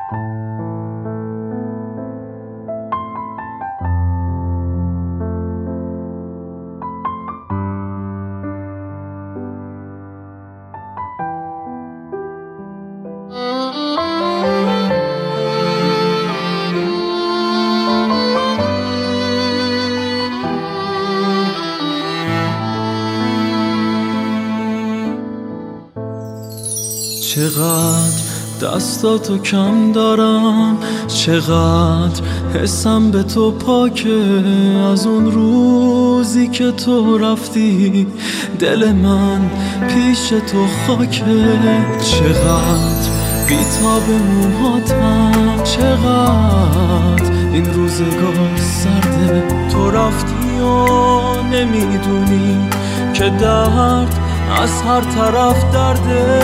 چقدر دستاتو کم دارم، چقدر حسم به تو پاکه. از اون روزی که تو رفتی دل من پیش تو خاکه. چقدر بیتاب موهاتم، چقدر این روزگار سرده. تو رفتی و نمیدونی که درد از هر طرف درده.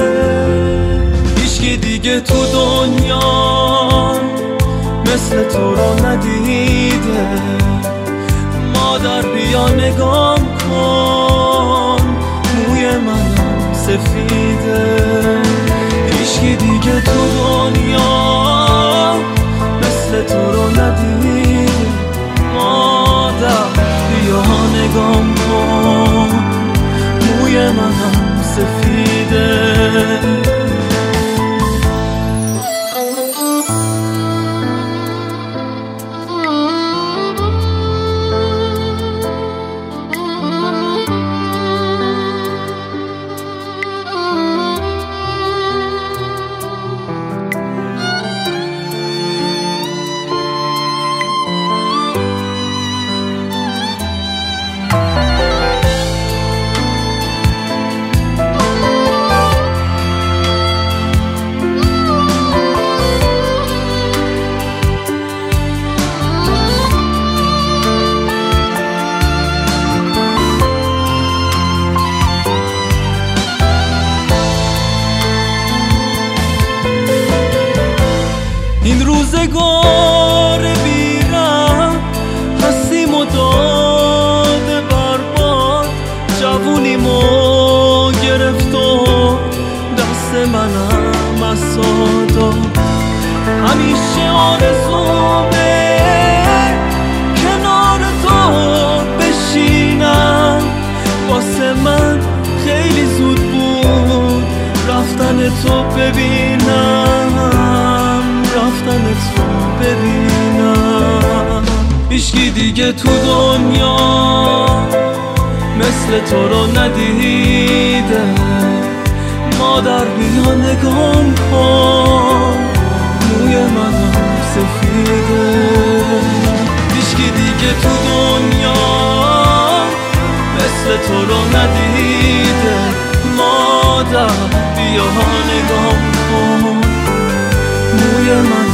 هیچکی دیگه تو دنیا مثل تو رو ندیده. مادر بیا نگام کن، موی منم سفیده. هیچکی دیگه تو دنیا مثل تو رو ندیده. مادر بیا نگام کن، موی منم سفیده. این روزگار بیرم هستیم و داده برباد. جوونیمو گرفت و دست منم از ساداد. همیشه آرزومه کنار تو بشینم. واسه من خیلی زود بود رفتن تو ببینم، رفتن تو ببینم. هیچکی دیگه تو دنیا مثل تو رو ندیده. مادر بیا نگام کن، موی منم سفیده. هیچکی دیگه تو دنیا مثل تو رو ندیده. مادر بیا نگام کن، موی من